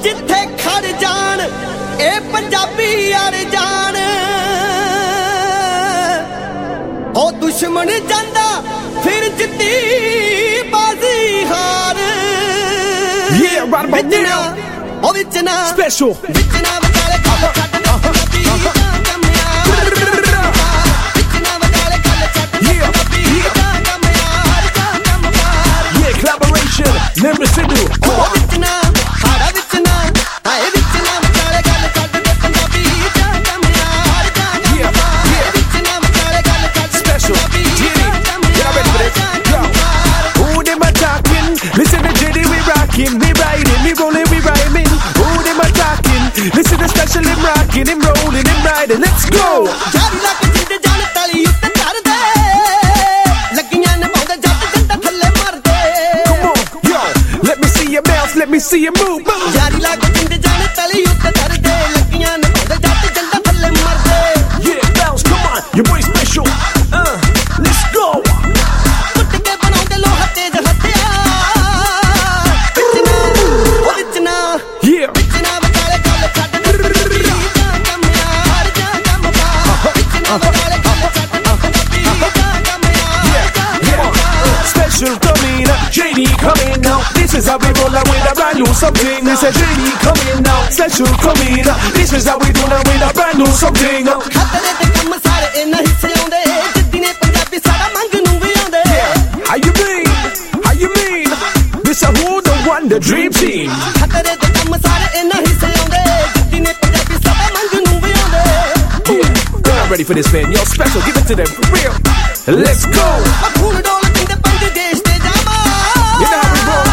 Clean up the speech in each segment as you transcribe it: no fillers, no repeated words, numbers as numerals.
ਜਿੱਥੇ ਖੜ ਜਾਣ ਇਹ ਪੰਜਾਬੀ ਅੜ ਜਾਣ ਉਹ ਦੁਸ਼ਮਣ ਜਾਂਦਾ ਫਿਰ ਜਿੱਤੀ ਬਾਜ਼ੀ ਹਾਰ ਵਿੱਚ ਨਾ ਉਹ ਵਿੱਚ ਨਾ Special ਵਿੱਚ ਨਾ ਵਿਚਾਲੇ ਗੱਲ ਛੱਡ ਦੇ ਪੰਜਾਬੀ ਦਾ ਕੰਮ ਯਾਰ ਵਿੱਚ ਨਾ ਵਿਚਾਲੇ ਗੱਲ ਛੱਡ ਦੇ ਪੰਜਾਬੀ ਦਾ ਕੰਮ ਯਾਰ ਦਾ ਕੰਮ ਪਾਰ collaboration never single ਉਹ ਵਿੱਚ ਨਾ ਹਾੜਾ ਵਿੱਚ ਨਾ ਆਏ ਵਿੱਚ ਨਾ ਵਿਚਾਲੇ ਗੱਲ ਛੱਡ ਦੇ ਪੰਜਾਬੀ ਦਾ ਕੰਮ ਯਾਰ ਦਾ ਕੰਮ ਪਾਰ ਵਿੱਚ ਨਾ ਵਿਚਾਲੇ ਗੱਲ ਛੱਡ ਦੇ ਪੰਜਾਬੀ ਦਾ ਕੰਮ ਯਾਰ Who them a talking? Listen to JD, we rockin', we riding, we rollin', we rhyming. Who them a talking? Listen to Special, him rockin', him rollin', him riding. Let's go. ਜਾਰੀ ਲੱਗ ਜਿੰਦ ਜਾਣ ਤਲੀ ਉੱਤੇ ਧਰਦੇ ਲੱਗੀਆਂ ਨੇ ਮੌਂਦੇ ਜੱਟ ਜੰਦਾ ਥੱਲੇ ਮਰਦੇ Come on, yo, let me see your bounce, let me see your move. ਜਾਰੀ ਲੱਗ ਜਿੰਦ ਜਾਣ ਤਲੀ ਉੱਤੇ ਧਰਦੇ ਲੱਗੀਆਂ ਨੇ ਮੌਂਦੇ ਜੱਟ ਜੰਦਾ ਥੱਲੇ ਮਰਦੇ Yeah, bounce, come on, your boy Special. Let's go. ਕੁੱਟ ਕੇ ਬਣਾਉਂਦੇ ਲੋਹਾ ਤੇਜ ਹਥਿਆਰ ਵਿੱਚ ਨਾ ਉਹ ਵਿੱਚ ਨਾ Yeah. ਵਿੱਚ ਨਾ ਵਿਚਾਲੇ ਗੱਲ ਛੱਡ ਦੇ ਪੰਜਾਬੀ ਦਾ ਕੰਮ ਯਾਰ ਦਾ ਕੰਮ ਪਾਰ ਵਿੱਚ ਨਾ ਵਿਚਾਲੇ ਗੱਲ ਛੱਡ ਦੇ ਪੰਜਾਬੀ ਦਾ ਕੰਮ ਯਾਰ ਦਾ ਕੰਮ ਪਾਰ Special coming up, JD coming out. This is how we roll out with a brand new something. This is JD coming out, Special coming up. This is how we do now with a brand new something. ਖਤਰੇ ਤੇ ਕੰਮ ਸਾਰੇ ਇਹਨਾਂ ਹਿੱਸੇ ਆਉਂਦੇ ਜਿੱਦੀ ਨੇ ਪੰਜਾਬੀ ਸਾਡਾ ਮੰਗ ਨੂੰ ਵੀ ਆਉਂਦੇ How you mean? How you mean? This a who the one, the dream team. ਖਤਰੇ ਤੇ ਕੰਮ ਸਾਰੇ ਇਹਨਾਂ ਹਿੱਸੇ ਆਉਂਦੇ ਜਿੱਦੀ ਨੇ ਪੰਜਾਬੀ ਸਾਡਾ ਮੰਗ ਨੂੰ ਵੀ ਆਉਂਦੇ Yeah, they're not ready for this, man. Yo, Special, give it to them for real. Let's go. ਖੂਨ ਡੋਲ ਪਿੰਡ ਪੰਜ ਦੇਸ਼ ਤੇ ਜਾਵਾਂ You know how we roll.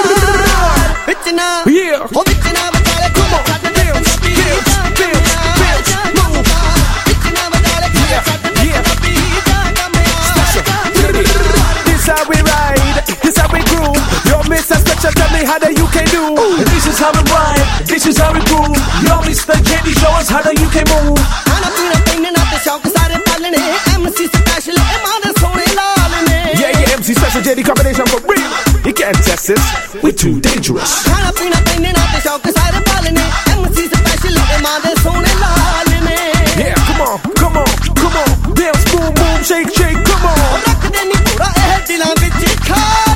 ਵਿੱਚ ਨਾ Yeah. ਉਹ ਵਿੱਚ ਨਾ ਵਿਚਾਲੇ Come on, ਛੱਡ ਦੇ bounce, ਪੰਜਾਬੀ bounce, ਦਾ bounce, bounce, move. ਵਿੱਚ ਨਾ ਵਿਚਾਲੇ ਛੱਡ ਦੇ ਪੰਜਾਬੀ ਦਾ ਕੰਮ Special, ਯਾਰ JD. This how we ride, this how we groove. Yo, Mr. Special, tell me how the UK do. This is how we ride, this is how we groove. Yo, Mr. JD, show us how the UK move. ਖਾਣਾ ਪੀਣਾ ਪਹਿਨਣਾ ਤੇ ਸ਼ੌਕ ਸਾਰੇ ਪਾਲਣੇ MC special ਇਮਾਨ ਦੇ ਸੋਹਣੇ ਲਾਲ ਨੇ Yeah, MC Special, JD combination for real. You can't test this, we're too dangerous. ਖਾਣਾ ਪੀਣਾ ਪਹਿਨਣਾ ਤੇ ਸ਼ੌਕ ਸਾਰੇ ਪਾਲਣੇ MC ਸਪੈਸ਼ਲ ਇਮਾਨ ਦੇ ਸੋਹਣੇ ਲਾਲ ਨੇ Yeah, come on, come on, come on. Bounce, boom, boom, shake, shake, come on. ਰੱਖਦੇ ਨੀ ਪੂਰਾ ਇਹ ਦਿਲਾਂ ਵਿੱਚ ਖਾਰ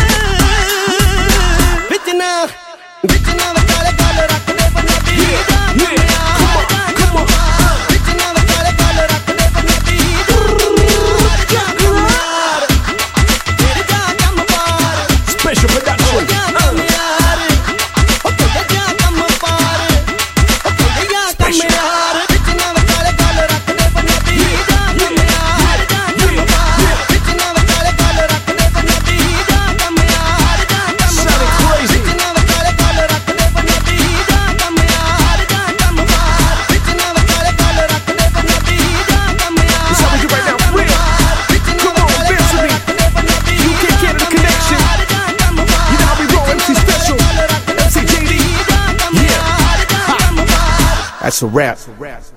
ਵਿੱਚ ਨਾ ਵਿਚਾਲੇ ਗੱਲ ਰੱਖਦੇ ਪੰਜਾਬੀ ਦਾ ਕੰਮ Yeah, ਯਾਰ ਦਾ ਕੰਮ ਪਾਰ ਵਿੱਚ ਨਾ ਵਿਚਾਲੇ ਗੱਲ ਰੱਖਦੇ ਪੰਜਾਬੀ ਦਾ ਕੰਮ ਯਾਰ ਦਾ ਕੰਮ ਯਾਰ ਫਿਰ ਜਾ ਕੰਮ ਪਾਰ Special production. ਕੰਮ ਯਾਰ ਉਹ ਕਿਹਦੇ ਜਾ ਕੰਮ ਪਾਰ ਉਹ ਕਿਹਦੇ ਜਾ ਕੰਮ ਯਾਰ ਵਿੱਚ ਨਾ ਵਿਚਾਲੇ ਗੱਲ ਰੱਖਦੇ ਪੰਜਾਬੀ ਦਾ ਕੰਮ ਯਾਰ ਦਾ ਕੰਮ ਪਾਰ ਵਿੱਚ ਨਾ ਵਿਚਾਲੇ ਗੱਲ ਰੱਖਦੇ ਪੰਜਾਬੀ ਦਾ ਕੰਮ ਯਾਰ ਦਾ ਕੰਮ Sounding crazy. ਵਿੱਚ ਨਾ ਵਿਚਾਲੇ ਗੱਲ ਰੱਖਦੇ ਪੰਜਾਬੀ ਦਾ ਕੰਮ ਯਾਰ ਦਾ ਕੰਮ ਪਾਰ ਵਿੱਚ ਨਾ ਵਿਚਾਲੇ ਗੱਲ ਰੱਖਦੇ ਪੰਜਾਬੀ ਦਾ ਕੰਮ ਯਾਰ This how we do right now, for real. Come on, bounce with me. You can't get the connection. You know how we roll, MC Special, MC JD. Yeah. Ha. That's a rap.